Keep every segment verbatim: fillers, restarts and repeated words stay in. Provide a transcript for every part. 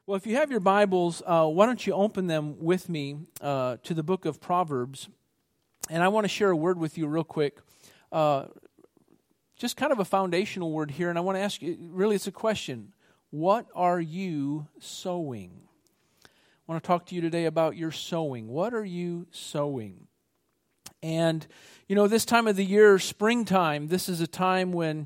Well, if you have your Bibles, uh, why don't you open them with me uh, to the book of Proverbs. And I want to share a word with you real quick. Uh, just kind of a foundational word here. And I want to ask you, really it's a question. What are you sowing? I want to talk to you today about your sowing. What are you sowing? And, you know, this time of the year, springtime, this is a time when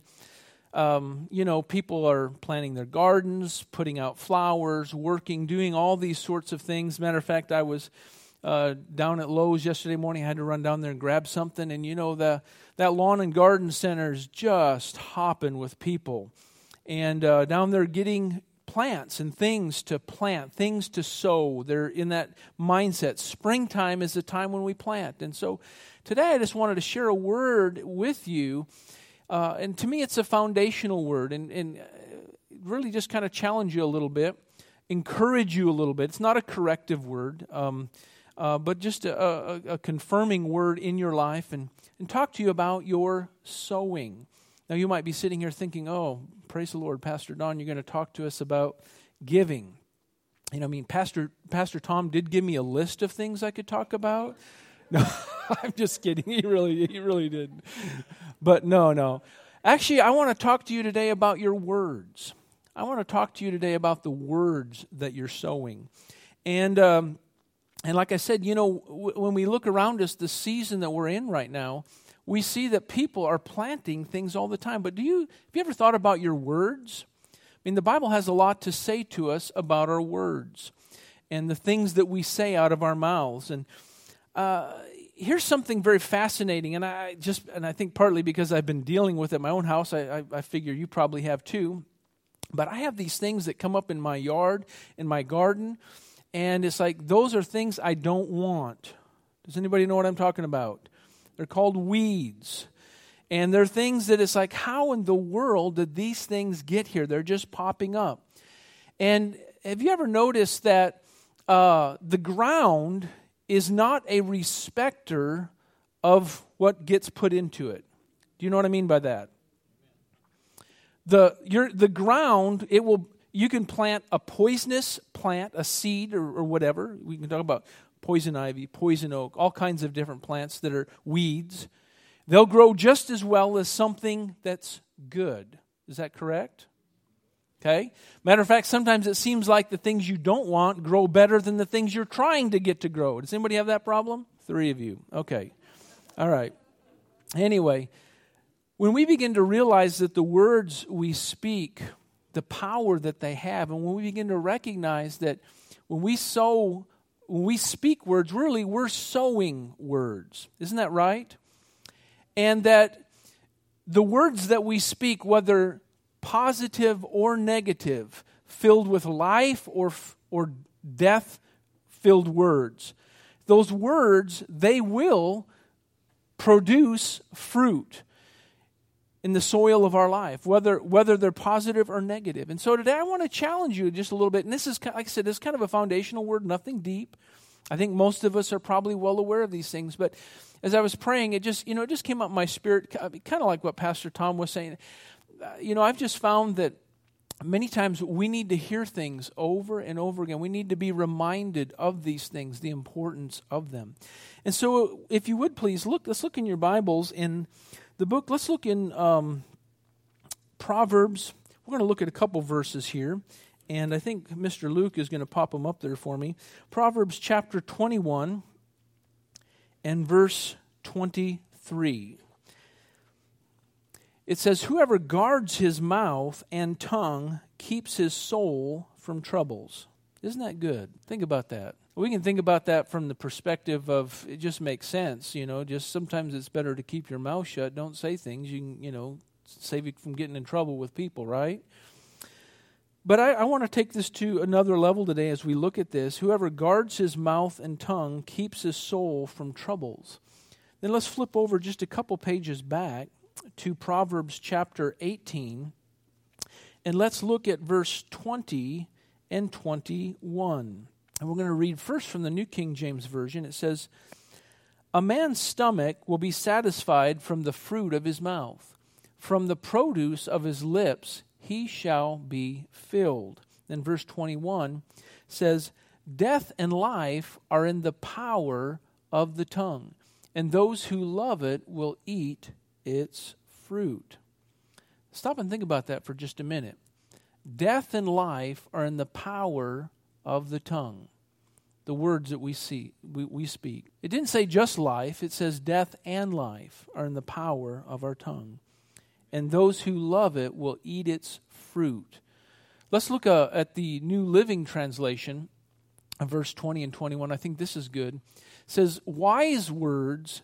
Um, you know, people are planting their gardens, putting out flowers, working, doing all these sorts of things. Matter of fact, I was uh, down at Lowe's yesterday morning. I had to run down there and grab something. And, you know, the that lawn and garden center is just hopping with people. And uh, down there getting plants and things to plant, things to sow. They're in that mindset. Springtime is the time when we plant. And so today I just wanted to share a word with you. Uh, and to me, it's a foundational word, and, and really just kind of challenge you a little bit, encourage you a little bit. It's not a corrective word, um, uh, but just a, a, a confirming word in your life, and, and talk to you about your sowing. Now, you might be sitting here thinking, oh, praise the Lord, Pastor Don, you're going to talk to us about giving. You know, I mean, Pastor Pastor Tom did give me a list of things I could talk about. No, I'm just kidding. He really, he really did. But no, no. Actually, I want to talk to you today about your words. I want to talk to you today about the words that you're sowing. And um, and like I said, you know, w- when we look around us, the season that we're in right now, we see that people are planting things all the time. But do you have you ever thought about your words? I mean, the Bible has a lot to say to us about our words and the things that we say out of our mouths. And Uh, here's something very fascinating, and I just, and I think partly because I've been dealing with it in my own house, I, I, I figure you probably have too, but I have these things that come up in my yard, in my garden, and it's like, those are things I don't want. Does anybody know what I'm talking about? They're called weeds, and they're things that it's like, how in the world did these things get here? They're just popping up. And have you ever noticed that uh, the ground is not a respecter of what gets put into it? Do you know what I mean by that? The your the ground, it will you can plant a poisonous plant, a seed or, or whatever. We can talk about poison ivy, poison oak, all kinds of different plants that are weeds. They'll grow just as well as something that's good. Is that correct? Okay. Matter of fact, sometimes it seems like the things you don't want grow better than the things you're trying to get to grow. Does anybody have that problem? Three of you. Okay. All right. Anyway, when we begin to realize that the words we speak, the power that they have, and when we begin to recognize that when we sow, when we speak words, really we're sowing words. Isn't that right? And that the words that we speak, whether positive or negative, filled with life or or death-filled words. Those words, they will produce fruit in the soil of our life, whether whether they're positive or negative. And so today I want to challenge you just a little bit. And this is, like I said, this is kind of a foundational word, nothing deep. I think most of us are probably well aware of these things. But as I was praying, it just, you know, it just came up in my spirit, kind of like what Pastor Tom was saying. You know, I've just found that many times we need to hear things over and over again. We need to be reminded of these things, the importance of them. And so if you would please, look. let's look in your Bibles in the book. Let's look in um, Proverbs. We're going to look at a couple verses here. And I think Mister Luke is going to pop them up there for me. Proverbs chapter twenty-one and verse twenty-three. It says, whoever guards his mouth and tongue keeps his soul from troubles. Isn't that good? Think about that. We can think about that from the perspective of, it just makes sense, you know, just sometimes it's better to keep your mouth shut. Don't say things. You can, you know, save you from getting in trouble with people, right? But I, I want to take this to another level today as we look at this. Whoever guards his mouth and tongue keeps his soul from troubles. Then let's flip over just a couple pages back to Proverbs chapter eighteen, and let's look at verse twenty and twenty-one. And we're going to read first from the New King James Version. It says, a man's stomach will be satisfied from the fruit of his mouth. From the produce of his lips he shall be filled. in verse twenty-one says, death and life are in the power of the tongue, and those who love it will eat its fruit. Stop and think about that for just a minute. Death and life are in the power of the tongue. The words that we see, we, we speak. It didn't say just life. It says death and life are in the power of our tongue. And those who love it will eat its fruit. Let's look uh, at the New Living Translation, uh, verse twenty and twenty-one. I think this is good. It says, wise words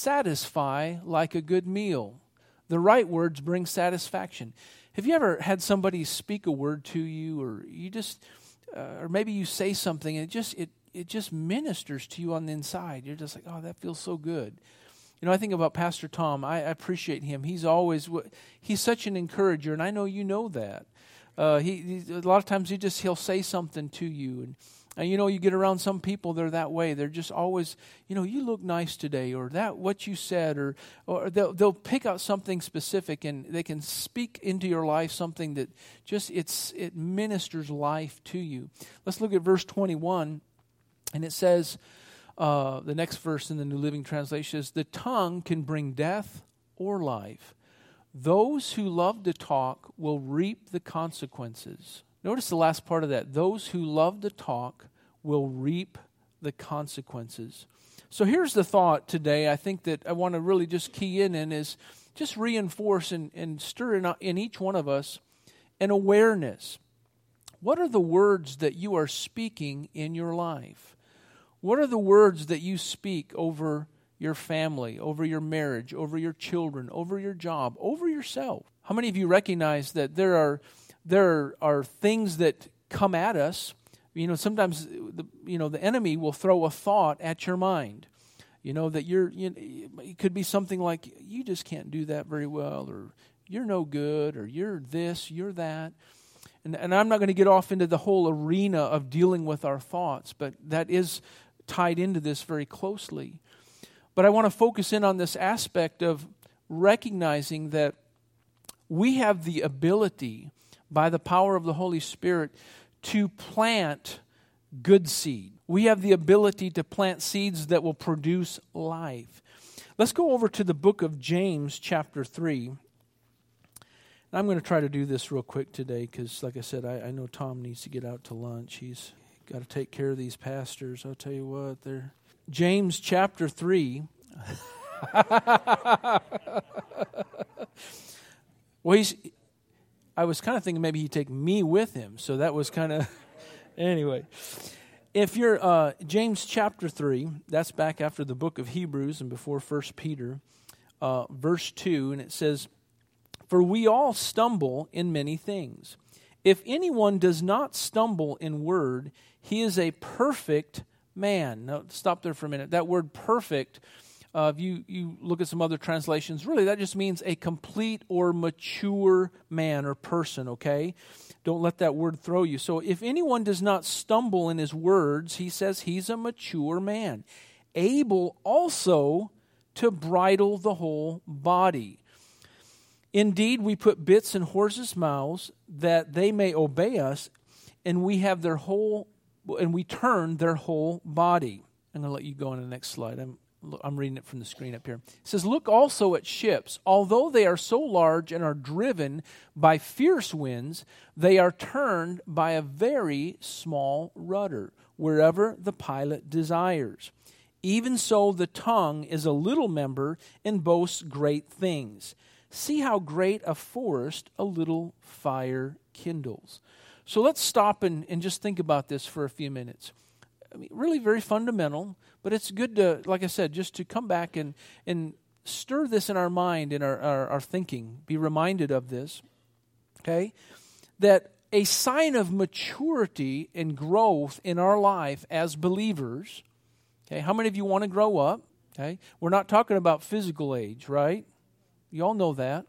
satisfy like a good meal. The right words bring satisfaction. Have you ever had somebody speak a word to you, or you just, uh, or maybe you say something and it just it it just ministers to you on the inside? You're just like, oh, that feels so good. You know, I think about Pastor Tom. I, I appreciate him. He's always he's such an encourager, and I know you know that. Uh, he, he a lot of times he just he'll say something to you, and, and you know you get around some people, they're that way. They're just always, you know, you look nice today, or that what you said, or or they'll they'll pick out something specific, and they can speak into your life something that just it's it ministers life to you. Let's look at verse twenty-one, and it says. Uh, the next verse in the New Living Translation is, the tongue can bring death or life. Those who love to talk will reap the consequences. Notice the last part of that. Those who love to talk will reap the consequences. So here's the thought today I think that I want to really just key in in is just reinforce and, and stir in, in each one of us an awareness. What are the words that you are speaking in your life? What are the words that you speak over your family, over your marriage, over your children, over your job, over yourself? How many of you recognize that there are there are things that come at us? You know, sometimes the you know the enemy will throw a thought at your mind. You know that you're. You know, it could be something like you just can't do that very well, or you're no good, or you're this, you're that. And, and I'm not going to get off into the whole arena of dealing with our thoughts, but that is tied into this very closely. But I want to focus in on this aspect of recognizing that we have the ability, by the power of the Holy Spirit, to plant good seed. We have the ability to plant seeds that will produce life. Let's go over to the book of James, chapter three. I'm going to try to do this real quick today because, like I said, I, I know Tom needs to get out to lunch. He's got to take care of these pastors. I'll tell you what, they're... James chapter three. Well, he's... I was kind of thinking maybe he'd take me with him, so that was kind of... Anyway, if you're... Uh, James chapter three, that's back after the book of Hebrews and before First Peter, uh, verse two, and it says, for we all stumble in many things. If anyone does not stumble in word, he is a perfect man. Now, stop there for a minute. That word perfect, uh, if you, you look at some other translations, really that just means a complete or mature man or person, okay? Don't let that word throw you. So if anyone does not stumble in his words, he says he's a mature man, able also to bridle the whole body. Indeed, we put bits in horses' mouths that they may obey us, and we have their whole, and we turn their whole body. I'm going to let you go on to the next slide. I'm I'm reading it from the screen up here. It says, look also at ships. Although they are so large and are driven by fierce winds, they are turned by a very small rudder, wherever the pilot desires. Even so, the tongue is a little member and boasts great things. See how great a forest a little fire kindles. So let's stop and, and just think about this for a few minutes. I mean, really very fundamental, but it's good to, like I said, just to come back and, and stir this in our mind, in our, our, our thinking, be reminded of this, okay? That a sign of maturity and growth in our life as believers, okay? How many of you want to grow up, okay? We're not talking about physical age, right? You all know that.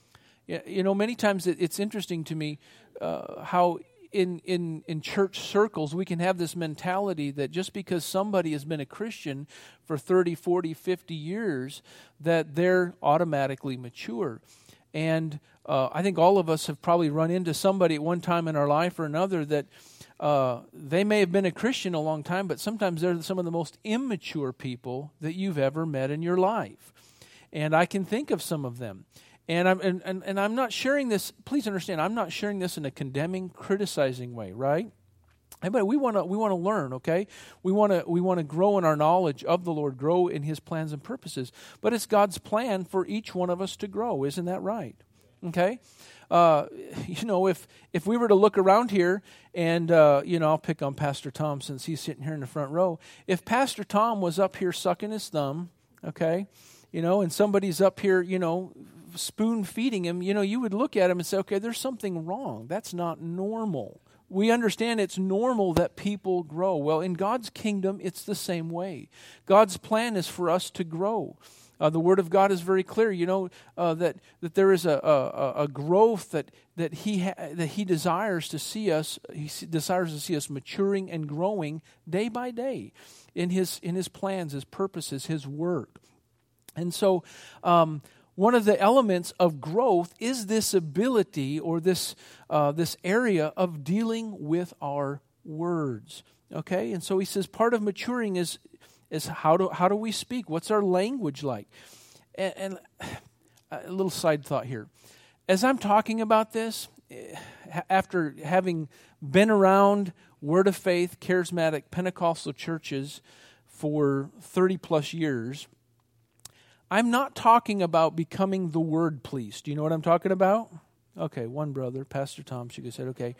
You know, many times it, it's interesting to me uh, how in, in, in church circles we can have this mentality that just because somebody has been a Christian for thirty, forty, fifty years, that they're automatically mature. And uh, I think all of us have probably run into somebody at one time in our life or another that uh, they may have been a Christian a long time, but sometimes they're some of the most immature people that you've ever met in your life. And I can think of some of them. And I'm and, and, and I'm not sharing this, please understand, I'm not sharing this in a condemning, criticizing way, right? But we want to we want to learn, okay? We want to we want to grow in our knowledge of the Lord, grow in His plans and purposes. But it's God's plan for each one of us to grow, isn't that right? Okay, uh, you know, if if we were to look around here, and uh, you know, I'll pick on Pastor Tom since he's sitting here in the front row. If Pastor Tom was up here sucking his thumb, okay, you know, and somebody's up here, you know, spoon feeding him, you know, you would look at him and say, okay, there's something wrong. That's not normal. We understand it's normal that people grow. Well, in God's kingdom, it's the same way. God's plan is for us to grow. Uh, the Word of God is very clear, you know, uh, that that there is a a, a growth that that He ha- that He desires to see us. He desires to see us maturing and growing day by day in His in His plans, His purposes, His work. And so, um, one of the elements of growth is this ability or this uh, this area of dealing with our words. Okay, and so he says part of maturing is is how do how do we speak? What's our language like? And, and a little side thought here, as I'm talking about this, after having been around Word of Faith, charismatic Pentecostal churches for thirty plus years. I'm not talking about becoming the word police. Do you know what I'm talking about? Okay, one brother, Pastor Tom, she said, okay.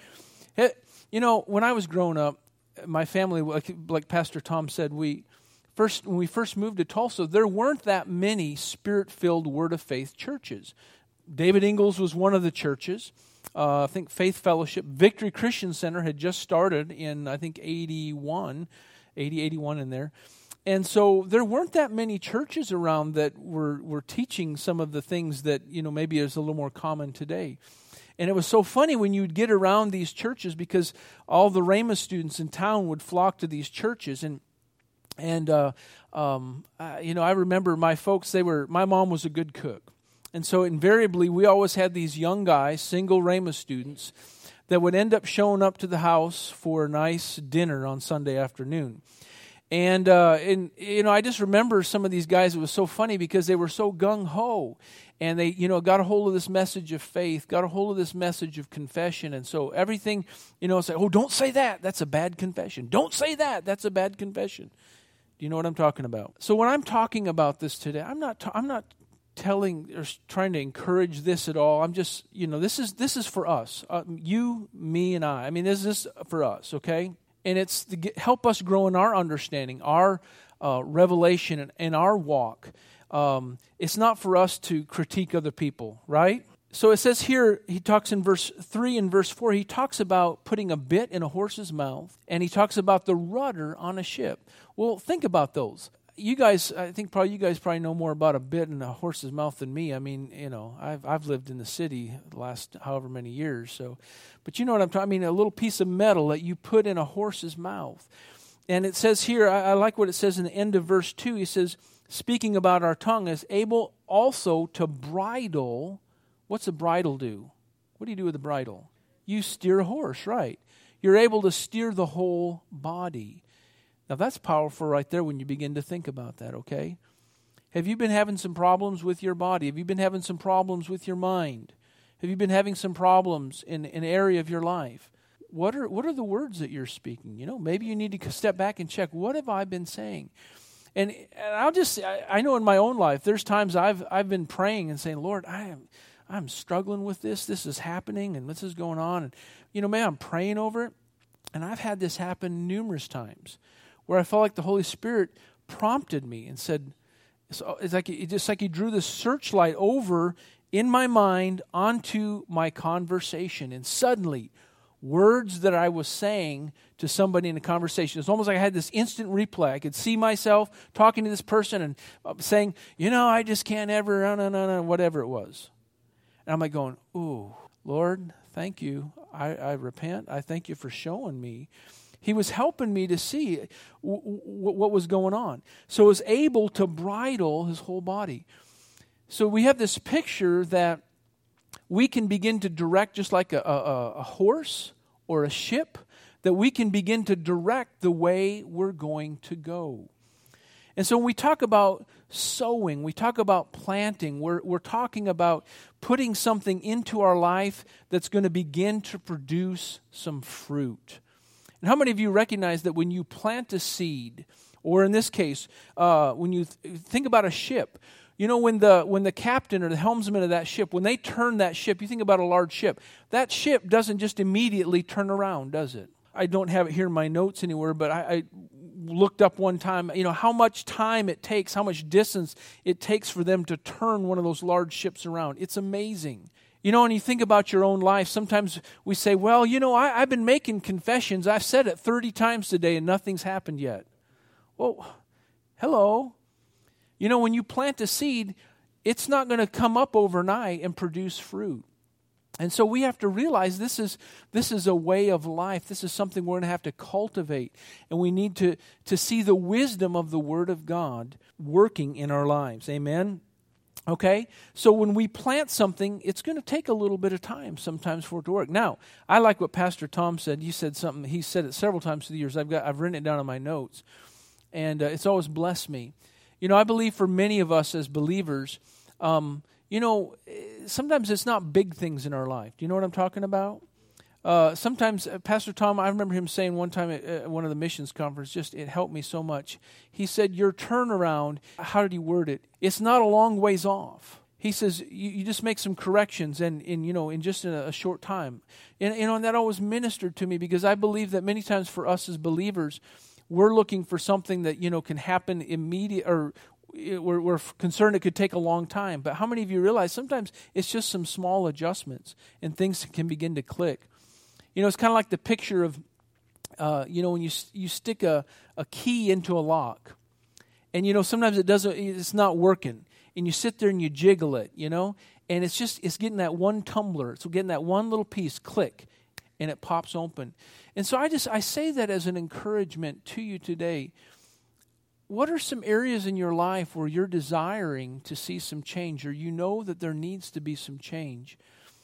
You know, when I was growing up, my family, like, like Pastor Tom said, we first when we first moved to Tulsa, there weren't that many Spirit-filled Word of Faith churches. David Ingalls was one of the churches. Uh, I think Faith Fellowship, Victory Christian Center had just started in, I think, eighty-one, eighty, eighty-one in there. And so there weren't that many churches around that were, were teaching some of the things that, you know, maybe is a little more common today. And it was so funny when you'd get around these churches because all the Rhema students in town would flock to these churches. And, and uh, um, uh, you know, I remember my folks, they were, my mom was a good cook. And so invariably we always had these young guys, single Rhema students, that would end up showing up to the house for a nice dinner on Sunday afternoon. And, uh, and, you know, I just remember some of these guys, it was so funny because they were so gung-ho. And they, you know, got a hold of this message of faith, got a hold of this message of confession. And so everything, you know, say, oh, don't say that. That's a bad confession. Don't say that. That's a bad confession. Do you know what I'm talking about? So when I'm talking about this today, I'm not, ta- I'm not telling or trying to encourage this at all. I'm just, you know, this is, this is for us. Uh, you, me, and I. I mean, this is for us, okay? And it's to get, help us grow in our understanding, our uh, revelation, and, and our walk. Um, it's not for us to critique other people, right? So it says here, he talks in verse three and verse four, he talks about putting a bit in a horse's mouth, and he talks about the rudder on a ship. Well, think about those. You guys, I think probably you guys probably know more about a bit in a horse's mouth than me. I mean, you know, I've I've lived in the city the last however many years. So, but you know what I'm talking. I mean, a little piece of metal that you put in a horse's mouth, and it says here. I, I like what it says in the end of verse two. He says, speaking about our tongue, is able also to bridle. What's a bridle do? What do you do with a bridle? You steer a horse, right? You're able to steer the whole body. Now, that's powerful right there when you begin to think about that, okay? Have you been having some problems with your body? Have you been having some problems with your mind? Have you been having some problems in, in an area of your life? What are what are the words that you're speaking? You know, maybe you need to step back and check, what have I been saying? And, and I'll just, I, I know in my own life, there's times I've I've been praying and saying, Lord, I am I'm struggling with this. This is happening and this is going on. And, you know, man, I'm praying over it. And I've had this happen numerous times, where I felt like the Holy Spirit prompted me and said, it's like it's just like He drew the searchlight over in my mind onto my conversation. And suddenly, words that I was saying to somebody in a conversation, it's almost like I had this instant replay. I could see myself talking to this person and saying, you know, I just can't ever, no, no, no, no, whatever it was. And I'm like going, ooh, Lord, thank you. I, I repent. I thank you for showing me. He was helping me to see w- w- what was going on. So I was able to bridle his whole body. So we have this picture that we can begin to direct just like a, a, a horse or a ship, that we can begin to direct the way we're going to go. And so when we talk about sowing, we talk about planting, we're, we're talking about putting something into our life that's going to begin to produce some fruit. And how many of you recognize that when you plant a seed, or in this case, uh, when you th- think about a ship, you know, when the when the captain or the helmsman of that ship, when they turn that ship, you think about a large ship, that ship doesn't just immediately turn around, does it? I don't have it here in my notes anywhere, but I, I looked up one time, you know, how much time it takes, how much distance it takes for them to turn one of those large ships around. It's amazing. You know, when you think about your own life, sometimes we say, well, you know, I, I've been making confessions. I've said it thirty times today and nothing's happened yet. Well, hello. You know, when you plant a seed, it's not going to come up overnight and produce fruit. And so we have to realize this is this is a way of life. This is something we're going to have to cultivate. And we need to, to see the wisdom of the Word of God working in our lives. Amen? Okay? So when we plant something, it's going to take a little bit of time sometimes for it to work. Now, I like what Pastor Tom said. He said something. He said it several times through the years. I've got I've written it down in my notes. And uh, it's always blessed me. You know, I believe for many of us as believers, um, you know, sometimes it's not big things in our life. Do you know what I'm talking about? Uh, sometimes, uh, Pastor Tom, I remember him saying one time at uh, one of the missions conferences, just it helped me so much. He said, your turnaround, how did he word it? It's not a long ways off. He says, you, you just make some corrections and, in you know, in just in a, a short time. And, you know, and that always ministered to me because I believe that many times for us as believers, we're looking for something that, you know, can happen immediate, or we're, we're concerned it could take a long time. But how many of you realize sometimes it's just some small adjustments and things can begin to click? You know, it's kind of like the picture of, uh, you know, when you you stick a, a key into a lock, and, you know, sometimes it doesn't, it's not working, and you sit there and you jiggle it, you know, and it's just, it's getting that one tumbler, it's getting that one little piece click, and it pops open. And so I just, I say that as an encouragement to you today. What are some areas in your life where you're desiring to see some change, or you know that there needs to be some change?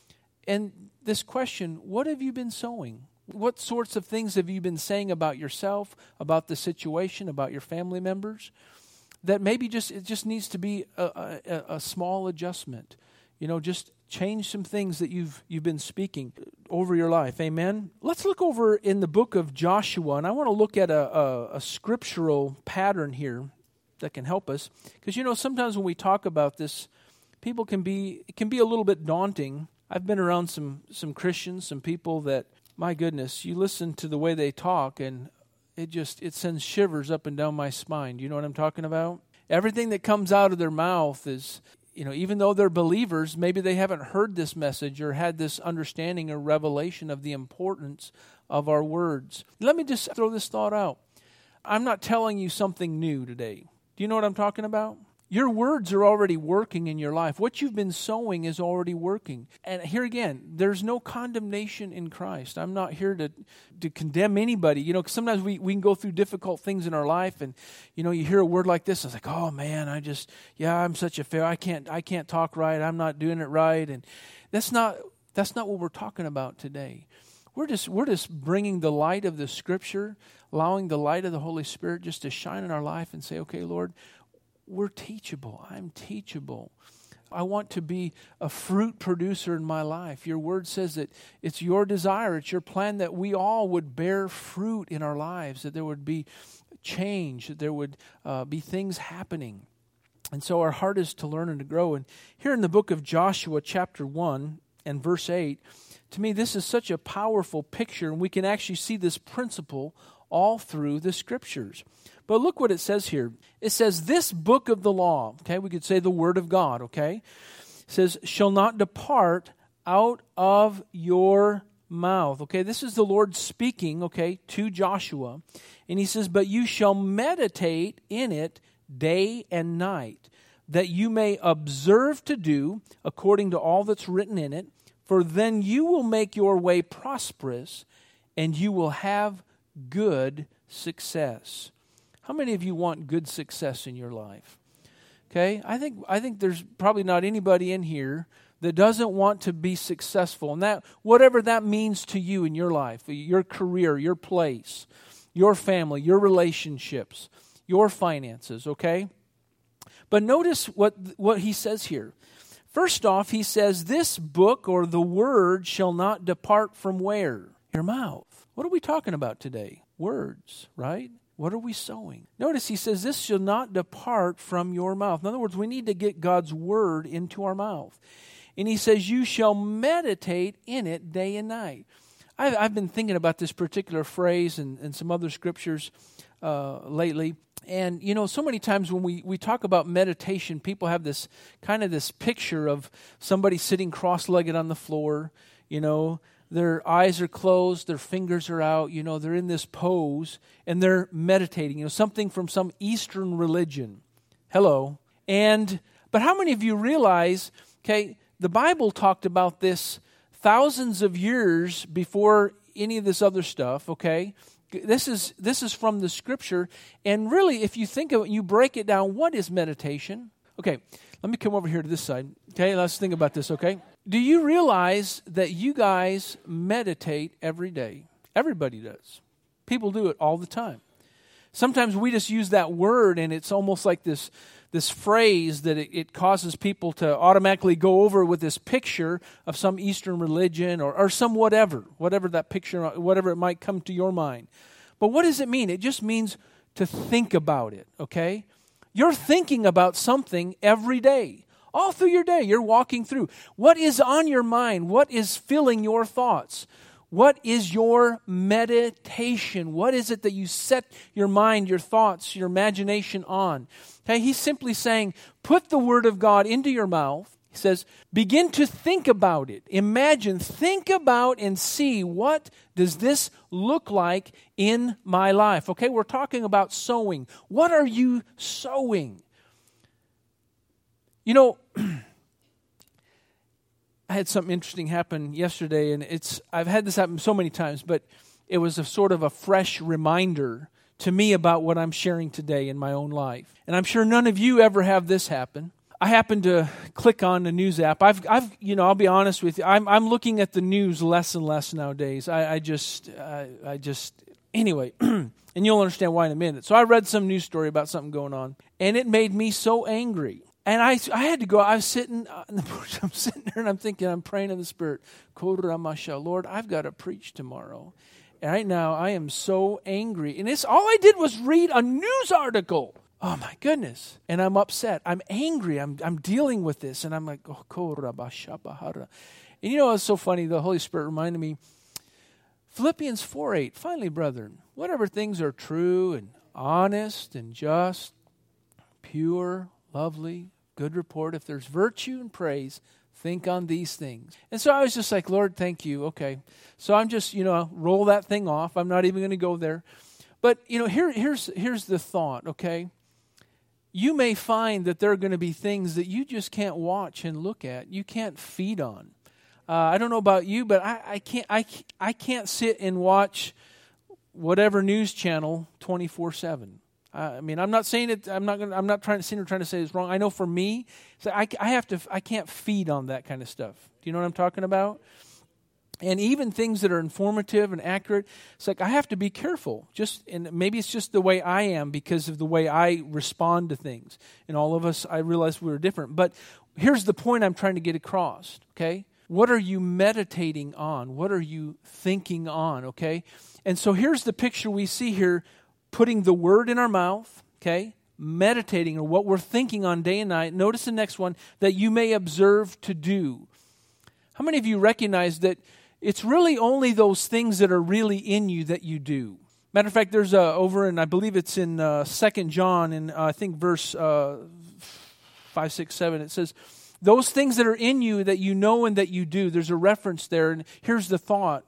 And this question, what have you been sowing? What sorts of things have you been saying about yourself, about the situation, about your family members? That maybe just it just needs to be a, a, a small adjustment. You know, just change some things that you've you've been speaking over your life. Amen? Let's look over in the book of Joshua, and I want to look at a, a, a scriptural pattern here that can help us. Because, you know, sometimes when we talk about this, people can be, it can be a little bit daunting. I've been around some some Christians, some people that, my goodness, you listen to the way they talk, and it just, it sends shivers up and down my spine. Do you know what I'm talking about? Everything that comes out of their mouth is, you know, even though they're believers, maybe they haven't heard this message or had this understanding or revelation of the importance of our words. Let me just throw this thought out. I'm not telling you something new today. Do you know what I'm talking about? Your words are already working in your life. What you've been sowing is already working. And here again, there's no condemnation in Christ. I'm not here to, to condemn anybody. You know, 'cause sometimes we, we can go through difficult things in our life, and, you know, you hear a word like this, it's like, oh man, I just, yeah, I'm such a failure. I can't, I can't talk right. I'm not doing it right. And that's not, that's not what we're talking about today. We're just, we're just bringing the light of the Scripture, allowing the light of the Holy Spirit just to shine in our life and say, okay, Lord, we're teachable. I'm teachable. I want to be a fruit producer in my life. Your word says that it's your desire, it's your plan that we all would bear fruit in our lives, that there would be change, that there would uh, be things happening. And so our heart is to learn and to grow. And here in the book of Joshua, chapter one and verse eight, to me this is such a powerful picture, and we can actually see this principle all through the Scriptures. But look what it says here. It says, this book of the law, okay, we could say the Word of God, okay, it says, shall not depart out of your mouth. Okay, this is the Lord speaking, okay, to Joshua. And he says, but you shall meditate in it day and night, that you may observe to do according to all that's written in it, for then you will make your way prosperous, and you will have good success. How many of you want good success in your life? Okay, I think I think there's probably not anybody in here that doesn't want to be successful, and that whatever that means to you in your life, your career, your place, your family, your relationships, your finances, okay? But notice what, what he says here. First off, he says, this book or the word shall not depart from where? Your mouth. What are we talking about today? Words, right? What are we sowing? Notice he says, this shall not depart from your mouth. In other words, we need to get God's word into our mouth. And he says, you shall meditate in it day and night. I've, I've been thinking about this particular phrase and, and some other scriptures uh, lately. And, you know, so many times when we, we talk about meditation, people have this kind of this picture of somebody sitting cross-legged on the floor, you know, their eyes are closed, their fingers are out, you know, they're in this pose, and they're meditating, you know, something from some Eastern religion. Hello. And, but how many of you realize, okay, the Bible talked about this thousands of years before any of this other stuff, okay? This is this is from the Scripture, and really, if you think of it, you break it down, what is meditation? Okay, let me come over here to this side. Okay, let's think about this, okay? Do you realize that you guys meditate every day? Everybody does. People do it all the time. Sometimes we just use that word, and it's almost like this, this phrase that it, it causes people to automatically go over with this picture of some Eastern religion or, or some whatever, whatever that picture, whatever it might come to your mind. But what does it mean? It just means to think about it, okay? You're thinking about something every day. All through your day, you're walking through. What is on your mind? What is filling your thoughts? What is your meditation? What is it that you set your mind, your thoughts, your imagination on? Okay, he's simply saying, put the word of God into your mouth. He says, begin to think about it. Imagine, think about and see, what does this look like in my life? Okay, we're talking about sowing. What are you sowing? You know, I had something interesting happen yesterday, and it's I've had this happen so many times, but it was a sort of a fresh reminder to me about what I'm sharing today in my own life. And I'm sure none of you ever have this happen. I happened to click on the news app. I've, I've, you know, I'll be honest with you. I'm, I'm looking at the news less and less nowadays. I, I just, I, I just, anyway, and you'll understand why in a minute. So I read some news story about something going on, and it made me so angry. And I, I had to go. I was sitting in the bush. I'm sitting there, and I'm thinking, I'm praying in the Spirit. Lord, I've got to preach tomorrow. And right now, I am so angry. And it's all I did was read a news article. Oh my goodness! And I'm upset. I'm angry. I'm I'm dealing with this, and I'm like, oh, and you know, it's so funny. The Holy Spirit reminded me, Philippians four eight. Finally, brethren, whatever things are true and honest and just, pure, lovely, good report, if there's virtue and praise, think on these things. And so I was just like, Lord, thank you. Okay. So I'm just, you know, roll that thing off. I'm not even going to go there. But, you know, here, here's, here's the thought, okay? You may find that there are going to be things that you just can't watch and look at. You can't feed on. Uh, I don't know about you, but I, I can't I, I can't sit and watch whatever news channel twenty-four seven. I mean, I'm not saying it. I'm not going. I'm not trying to sit here trying to say it's wrong. I know for me, so I, I have to. I can't feed on that kind of stuff. Do you know what I'm talking about? And even things that are informative and accurate, it's like I have to be careful. Just and maybe it's just the way I am because of the way I respond to things. And all of us, I realize we're different. But here's the point I'm trying to get across. Okay, what are you meditating on? What are you thinking on? Okay, and so here's the picture we see here. Putting the word in our mouth, okay, meditating on what we're thinking on day and night. Notice the next one, that you may observe to do. How many of you recognize that it's really only those things that are really in you that you do? Matter of fact, there's a, over in, I believe it's in uh, Second John, in uh, I think verse uh, five, six, seven, it says, those things that are in you that you know and that you do, there's a reference there, and here's the thought.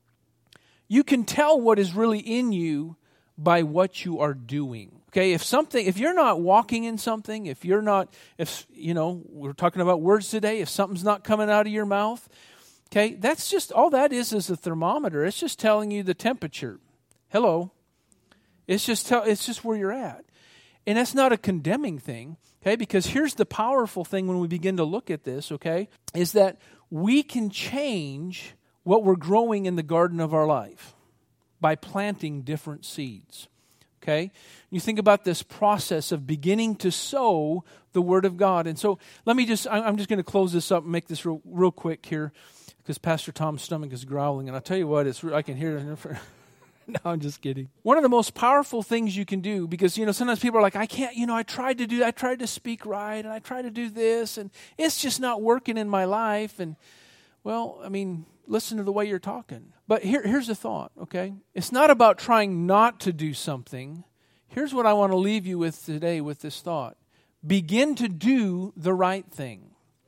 You can tell what is really in you by what you are doing. Okay, if something, if you're not walking in something, if you're not, if, you know, we're talking about words today, if something's not coming out of your mouth, okay, that's just, all that is is a thermometer. It's just telling you the temperature. Hello. It's just, tell, it's just where you're at. And that's not a condemning thing, okay? Because here's the powerful thing when we begin to look at this, okay, is that we can change what we're growing in the garden of our life by planting different seeds, okay? You think about this process of beginning to sow the Word of God. And so let me just, I'm just going to close this up and make this real, real quick here because Pastor Tom's stomach is growling. And I'll tell you what, it's I can hear it. No, I'm just kidding. One of the most powerful things you can do, because, you know, sometimes people are like, I can't, you know, I tried to do, I tried to speak right, and I tried to do this, and it's just not working in my life. And, well, I mean, listen to the way you're talking. But here, here's the thought, okay? It's not about trying not to do something. Here's what I want to leave you with today with this thought. Begin to do the right thing.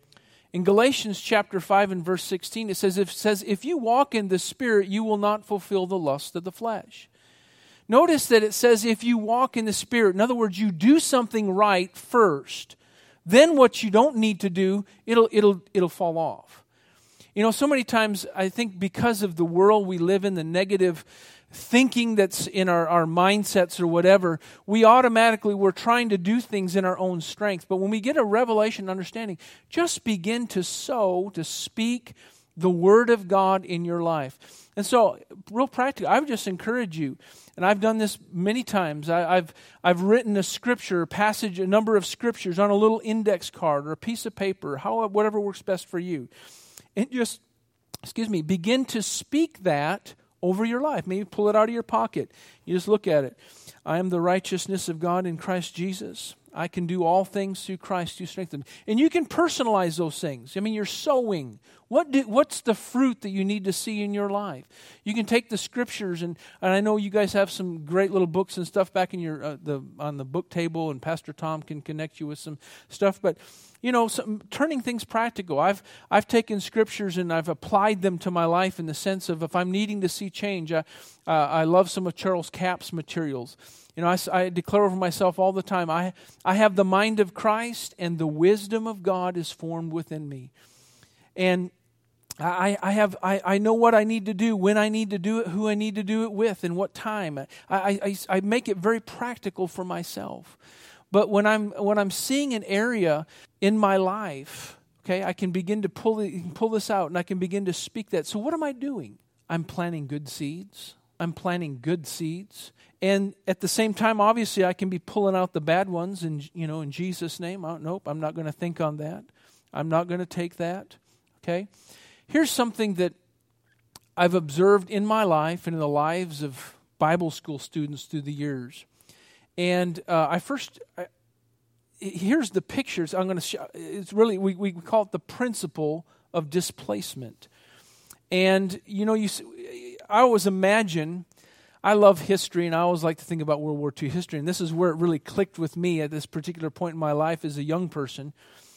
In Galatians chapter five and verse sixteen, it says, if, it says, if you walk in the Spirit, you will not fulfill the lust of the flesh. Notice that it says, if you walk in the Spirit, in other words, you do something right first. Then what you don't need to do, it'll it'll it'll fall off. You know, so many times, I think because of the world we live in, the negative thinking that's in our, our mindsets or whatever, we automatically, we're trying to do things in our own strength. But when we get a revelation understanding, just begin to sow, to speak the Word of God in your life. And so, real practical, I would just encourage you, and I've done this many times. I, I've I've written a scripture, a passage, a number of scriptures on a little index card or a piece of paper, how whatever works best for you. And just, excuse me, begin to speak that over your life. Maybe pull it out of your pocket. You just look at it. I am the righteousness of God in Christ Jesus. I can do all things through Christ who strengthens me. And you can personalize those things. I mean, you're sowing. What do, what's the fruit that you need to see in your life? You can take the scriptures, and, and I know you guys have some great little books and stuff back in your uh, the on the book table, and Pastor Tom can connect you with some stuff. But you know, some, turning things practical. I've I've taken scriptures and I've applied them to my life in the sense of if I'm needing to see change. I, uh, I love some of Charles Capp's materials. You know, I, I declare over myself all the time, I I have the mind of Christ and the wisdom of God is formed within me. And I, I have I, I know what I need to do, when I need to do it, who I need to do it with, and what time. I, I, I make it very practical for myself. But when I'm when I'm seeing an area in my life, okay, I can begin to pull it, pull this out, and I can begin to speak that. So what am I doing? I'm planting good seeds. I'm planting good seeds. And at the same time, obviously, I can be pulling out the bad ones, and you know, in Jesus' name. I, nope, I'm not going to think on that. I'm not going to take that. Okay. Here's something that I've observed in my life and in the lives of Bible school students through the years. And uh, I first, I, here's the pictures. I'm going to show. It's really, we, we call it the principle of displacement. And, you know, you, I always imagine, I love history, and I always like to think about World War Two history. And this is where it really clicked with me at this particular point in my life as a young person.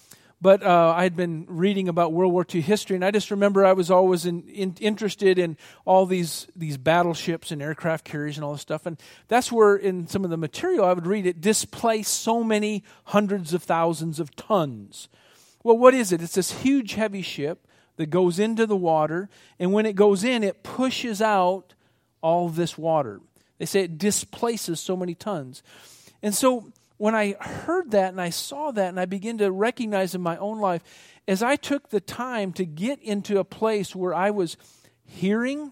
But uh, I had been reading about World War Two history, and I just remember I was always in, in, interested in all these these battleships and aircraft carriers and all this stuff. And that's where, in some of the material I would read, it displaced so many hundreds of thousands of tons. Well, what is it? It's this huge, heavy ship that goes into the water, and when it goes in, it pushes out all this water. They say it displaces so many tons. And so when I heard that and I saw that and I began to recognize in my own life, as I took the time to get into a place where I was hearing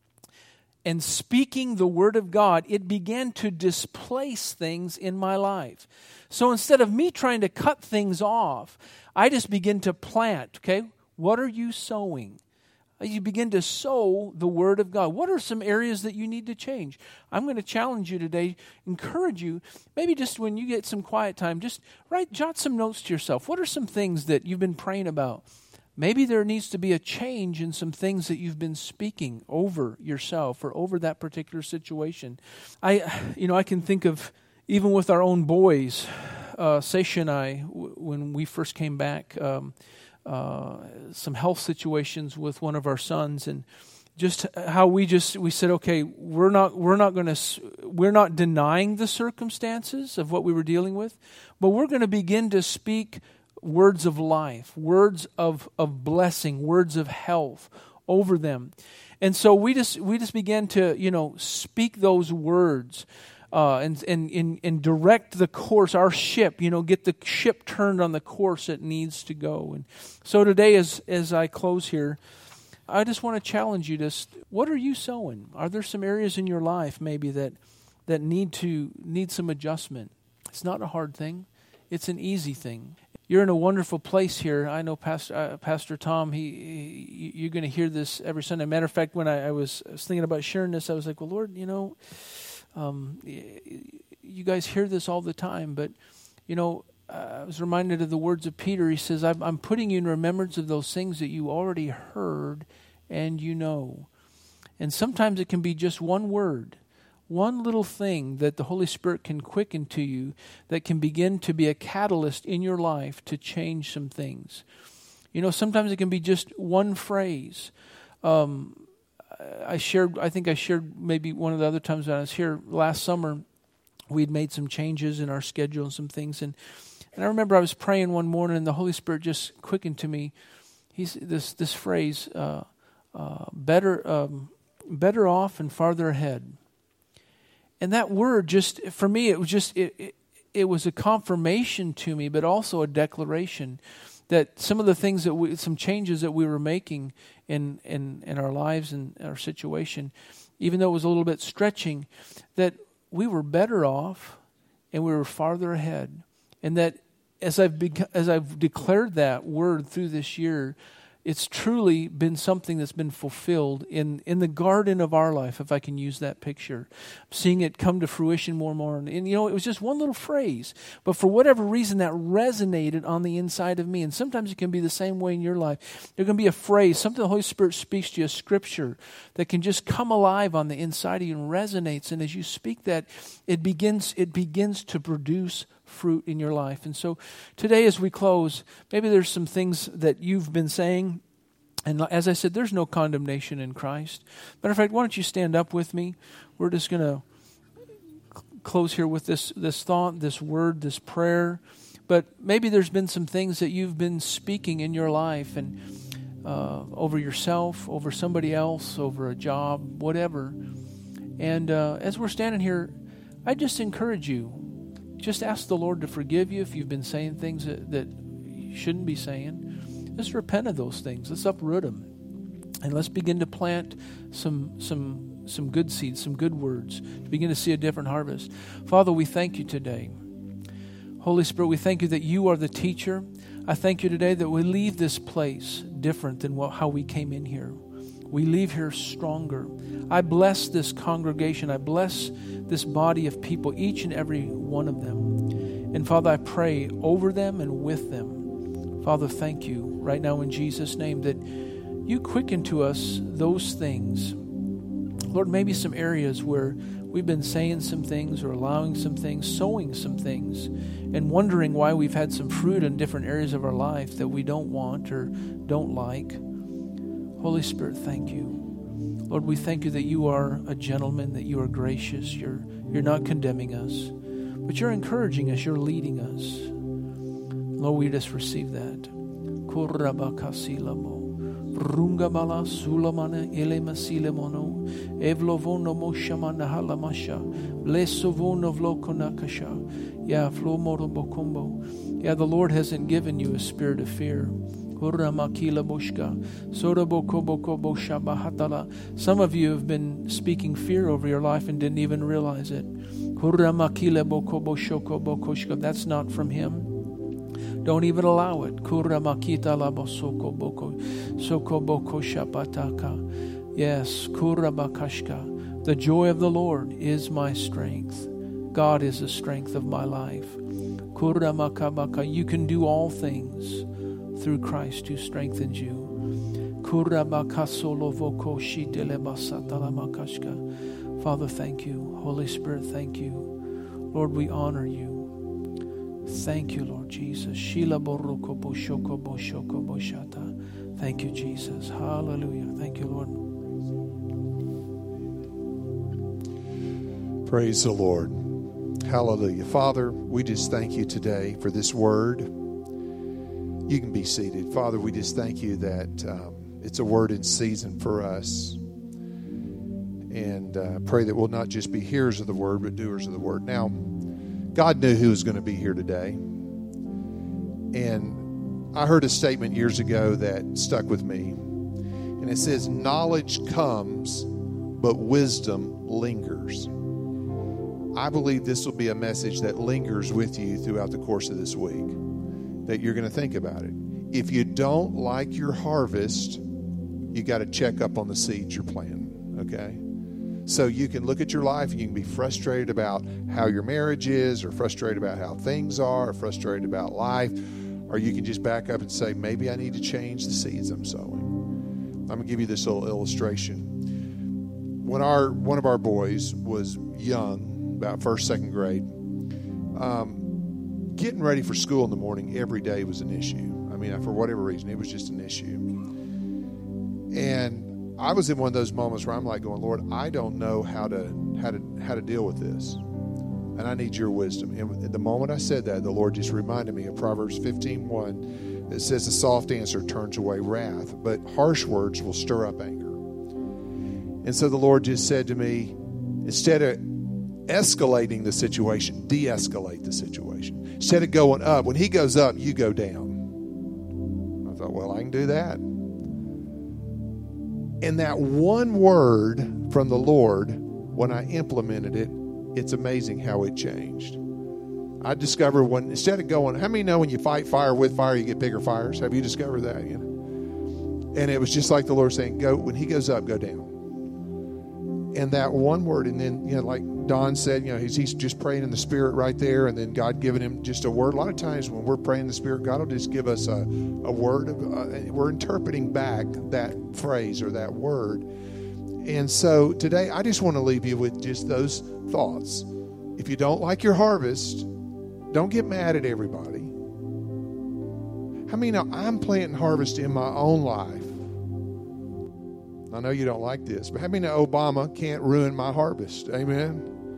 and speaking the Word of God, it began to displace things in my life. So instead of me trying to cut things off, I just begin to plant, okay? What are you sowing? You begin to sow the Word of God. What are some areas that you need to change? I'm going to challenge you today, encourage you, maybe just when you get some quiet time, just write, jot some notes to yourself. What are some things that you've been praying about? Maybe there needs to be a change in some things that you've been speaking over yourself or over that particular situation. I, you know, I can think of, even with our own boys, uh, Sasha and I, w- when we first came back, um, Uh, some health situations with one of our sons, and just how we just we said, okay, we're not we're not going to we're not denying the circumstances of what we were dealing with, but we're going to begin to speak words of life, words of of blessing, words of health over them. And so we just we just began to, you know, speak those words. uh, and, and, and, and direct the course, our ship, you know, get the ship turned on the course it needs to go. And so today, as, as I close here, I just want to challenge you to, what are you sowing? Are there some areas in your life maybe that, that need to, need some adjustment? It's not a hard thing. It's an easy thing. You're in a wonderful place here. I know Pastor uh, Pastor Tom, he, he you're going to hear this every Sunday. Matter of fact, when I, I, was, I was thinking about sharing this, I was like, well, Lord, you know, um, you guys hear this all the time. But, you know, uh, I was reminded of the words of Peter. He says, I'm, I'm putting you in remembrance of those things that you already heard and you know. And sometimes it can be just one word. One little thing that the Holy Spirit can quicken to you that can begin to be a catalyst in your life to change some things. You know, sometimes it can be just one phrase. Um, I shared, I think I shared maybe one of the other times when I was here last summer, we'd made some changes in our schedule and some things. And, and I remember I was praying one morning and the Holy Spirit just quickened to me. He's this, this phrase, uh, uh, better, um, better off and farther ahead. And that word just, for me, it was just, it, it, it was a confirmation to me, but also a declaration that some of the things that we, some changes that we were making in, in, in our lives and our situation, even though it was a little bit stretching, that we were better off and we were farther ahead. And that as I've beca- as I've declared that word through this year, it's truly been something that's been fulfilled in, in the garden of our life, if I can use that picture. Seeing it come to fruition more and more. And, and, you know, it was just one little phrase. But for whatever reason, that resonated on the inside of me. And sometimes it can be the same way in your life. There can be a phrase, something the Holy Spirit speaks to you, a scripture, that can just come alive on the inside of you and resonates. And as you speak that, it begins, it begins to produce fruit in your life. And so today as we close, maybe there's some things that you've been saying, and as I said, there's no condemnation in Christ. Matter of fact, why don't you stand up with me? We're just going to close here with this this thought, this word, this prayer. But maybe there's been some things that you've been speaking in your life, and uh, over yourself, over somebody else, over a job, whatever. And uh, as we're standing here, I just encourage you, just ask the Lord to forgive you if you've been saying things that, that you shouldn't be saying. Just repent of those things. Let's uproot them. And let's begin to plant some some some good seeds, some good words, to begin to see a different harvest. Father, we thank you today. Holy Spirit, we thank you that you are the teacher. I thank you today that we leave this place different than what, how we came in here. We leave here stronger. I bless this congregation. I bless this body of people, each and every one of them. And Father, I pray over them and with them. Father, thank you right now in Jesus' name that you quicken to us those things. Lord, maybe some areas where we've been saying some things or allowing some things, sowing some things, and wondering why we've had some fruit in different areas of our life that we don't want or don't like. Holy Spirit, thank you. Lord, we thank you that you are a gentleman, that you are gracious. You're, you're not condemning us, but you're encouraging us. You're leading us. Lord, we just receive that. Rungamala sulamana elemasilimono evlovono moshamana halamasha blesovono vlokonakasha ya flomoro bokumbo. Yeah, the Lord hasn't given you a spirit of fear. Some of you have been speaking fear over your life and didn't even realize it. That's not from Him. Don't even allow it. Yes, the joy of the Lord is my strength. God is the strength of my life. You can do all things through Christ who strengthens you. Father, thank you. Holy Spirit, thank you. Lord, we honor you. Thank you, Lord Jesus. Thank you, Jesus. Hallelujah. Thank you, Lord. Praise the Lord. Hallelujah. Father, we just thank you today for this word. You can be seated. Father, we just thank you that um, it's a word in season for us. And uh, pray that we'll not just be hearers of the word, but doers of the word. Now, God knew who was going to be here today. And I heard a statement years ago that stuck with me. And it says, knowledge comes, but wisdom lingers. I believe this will be a message that lingers with you throughout the course of this week, that you're going to think about it. If you don't like your harvest, you got to check up on the seeds you're planting, okay? So you can look at your life and you can be frustrated about how your marriage is, or frustrated about how things are, or frustrated about life, or you can just back up and say, maybe I need to change the seeds I'm sowing. I'm going to give you this little illustration. When our one of our boys was young, about first, second grade, um, getting ready for school in the morning every day was an issue. I mean, for whatever reason, it was just an issue. And I was in one of those moments where I'm like going, Lord, I don't know how to how to how to deal with this, and I need your wisdom. And the moment I said that, the Lord just reminded me of Proverbs fifteen one that says, "A soft answer turns away wrath, but harsh words will stir up anger." And so the Lord just said to me, instead of escalating the situation, de-escalate the situation. Instead of going up, when he goes up, you go down. I thought, well, I can do that. And that one word from the Lord, when I implemented it, it's amazing how it changed. I discovered when, instead of going, how many know when you fight fire with fire, you get bigger fires? Have you discovered that? You know? And it was just like the Lord saying, go, when he goes up, go down. And that one word, and then, you know, like Don said, you know, he's, he's just praying in the Spirit right there, and then God giving him just a word. A lot of times when we're praying in the Spirit, God will just give us a, a word. Of, uh, we're interpreting back that phrase or that word. And so today, I just want to leave you with just those thoughts. If you don't like your harvest, don't get mad at everybody. How many know I'm planting harvest in my own life? I know you don't like this, but how many know Obama can't ruin my harvest? Amen?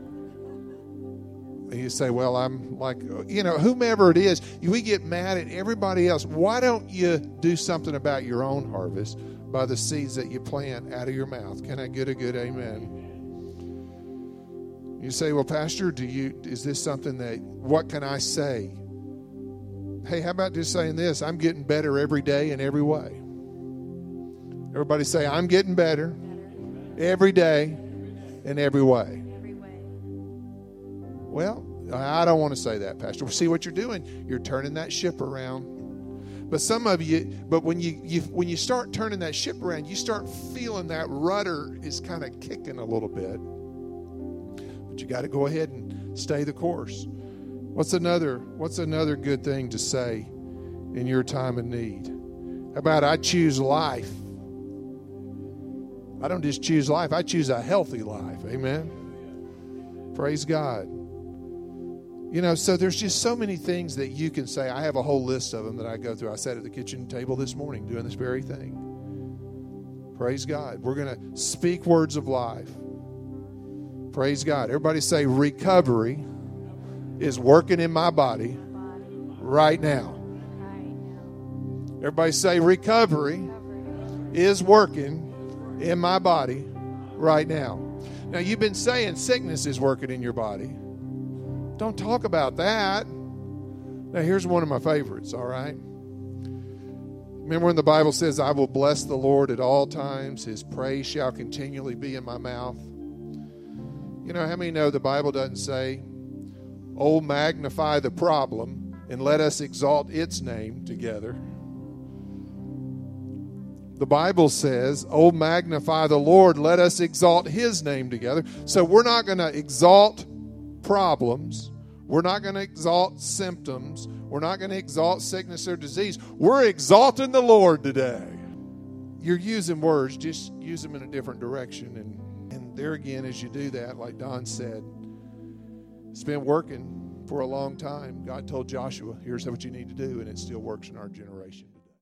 And you say, well, I'm like, you know, whomever it is, we get mad at everybody else. Why don't you do something about your own harvest by the seeds that you plant out of your mouth? Can I get a good amen? You say, well, Pastor, do you, is this something that, what can I say? Hey, how about just saying this? I'm getting better every day in every way. Everybody say, I'm getting better, better. every day in every way. every way. Well, I don't want to say that, Pastor. Well, see what you're doing? You're turning that ship around. But some of you, but when you, you when you start turning that ship around, you start feeling that rudder is kind of kicking a little bit. But you got to go ahead and stay the course. What's another, what's another good thing to say in your time of need? How about I choose life? I don't just choose life. I choose a healthy life. Amen. Praise God. You know, so there's just so many things that you can say. I have a whole list of them that I go through. I sat at the kitchen table this morning doing this very thing. Praise God. We're going to speak words of life. Praise God. Everybody say, recovery is working in my body right now. Everybody say, recovery is working in my body right now. Now, you've been saying sickness is working in your body. Don't talk about that. Now, here's one of my favorites, all right? Remember when the Bible says, I will bless the Lord at all times. His praise shall continually be in my mouth. You know, how many know the Bible doesn't say, oh, magnify the problem and let us exalt its name together. The Bible says, oh, magnify the Lord, let us exalt his name together. So we're not going to exalt problems. We're not going to exalt symptoms. We're not going to exalt sickness or disease. We're exalting the Lord today. You're using words, just use them in a different direction. And, and there again, as you do that, like Don said, it's been working for a long time. God told Joshua, here's what you need to do, and it still works in our generation.